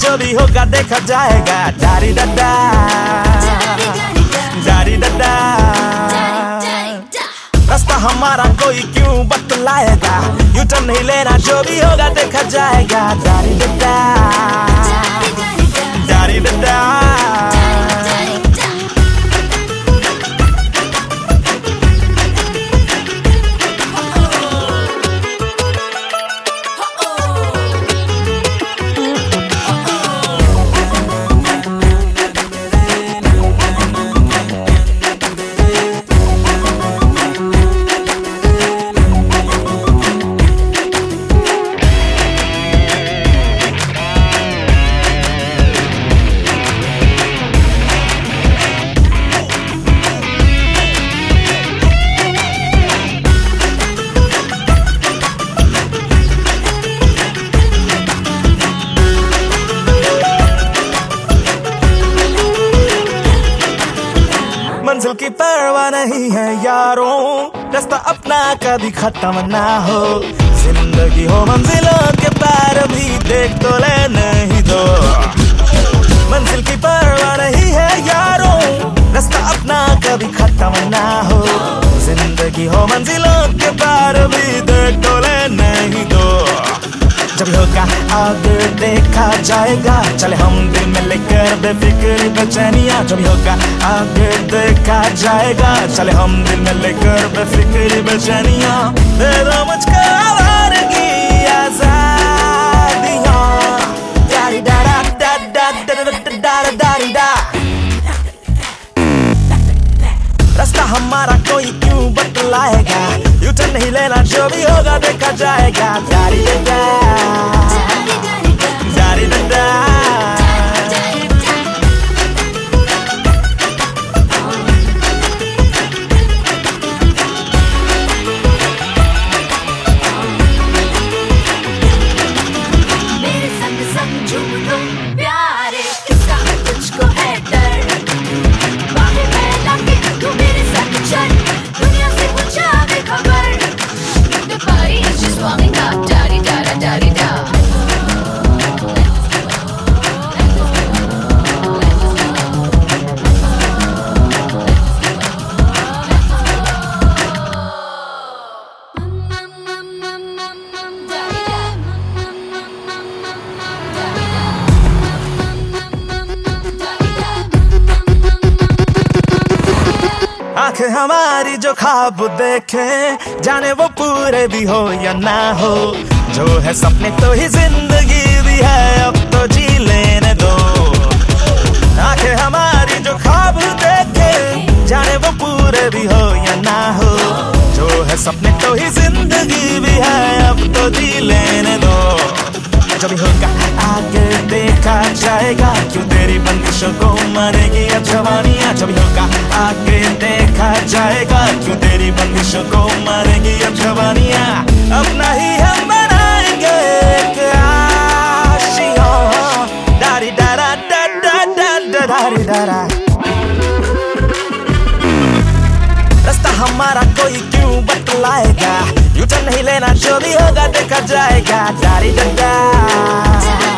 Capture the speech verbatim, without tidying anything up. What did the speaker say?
जो भी होगा देखा जाएगा। डारी डड्डा डारी डड्डा, रास्ता हमारा कोई क्यों बतलाएगा। यू टर्न नहीं लेना, जो भी होगा देखा जाएगा। डारी डड्डा डारी डड्डा, मंजिल की परवाह नहीं है यारों, रास्ता अपना कभी खत्म ना हो। जिंदगी हो मंजिलों के पार भी देख तो ले नहीं दो। मंजिल की परवाह नहीं है यारों, रास्ता अपना कभी खत्म ना हो। जिंदगी हो मंजिलों के पार भी देख तो ले नहीं दो। जब होगा आगे देखा जाएगा, चले हम दिल में लेकर बेफिक्र बेचैनिया। जब होगा आगे देखा जाएगा, चले हम दिल में लेकर बेफिक्र बेचैनिया। दे दो मुझको आवारगी आजादियां, डारी डारा डा डा डा डा डारी डा। रास्ता हमारा कोई क्यों बतलाएगा। यू टर्न नहीं लेना, जो भी होगा देखा जाएगा। डारी डा डारी डा, मेरे संग संग झूम लो प्यारे, किसका तुझको है डर। बाहें फैला के तू मेरे संग चल, दुनिया से पूछा बेखबर। The party is just warming up, डारी डारा डारी डा। आंखें हमारी जो ख्वाब देखे, जाने वो पूरे भी हो या ना हो। जो है सपने तो ही जिंदगी भी है, अब तो जी लेने दो। आंखें हमारी जो ख्वाब देखे, जाने वो पूरे भी हो या ना हो। जो है सपने तो ही जिंदगी भी है, अब तो जी लेने दो। जो भी होगा आगे देखा जाएगा, क्यों तेरी बंदिशों को मारेगी अब जवानियां। जो भी होगा आगे देखा जाएगा, क्यों तेरी बंदिशों को मारेगी अब जवानियां। अपना ही हम बनाएंगे एक आशियां, डारी डारा डा डा डा डा डारी डारा। रास्ता हमारा कोई क्यों बतलाएगा। यू टर्न नहीं लेना, जो भी होगा देखा जाएगा। डारी डा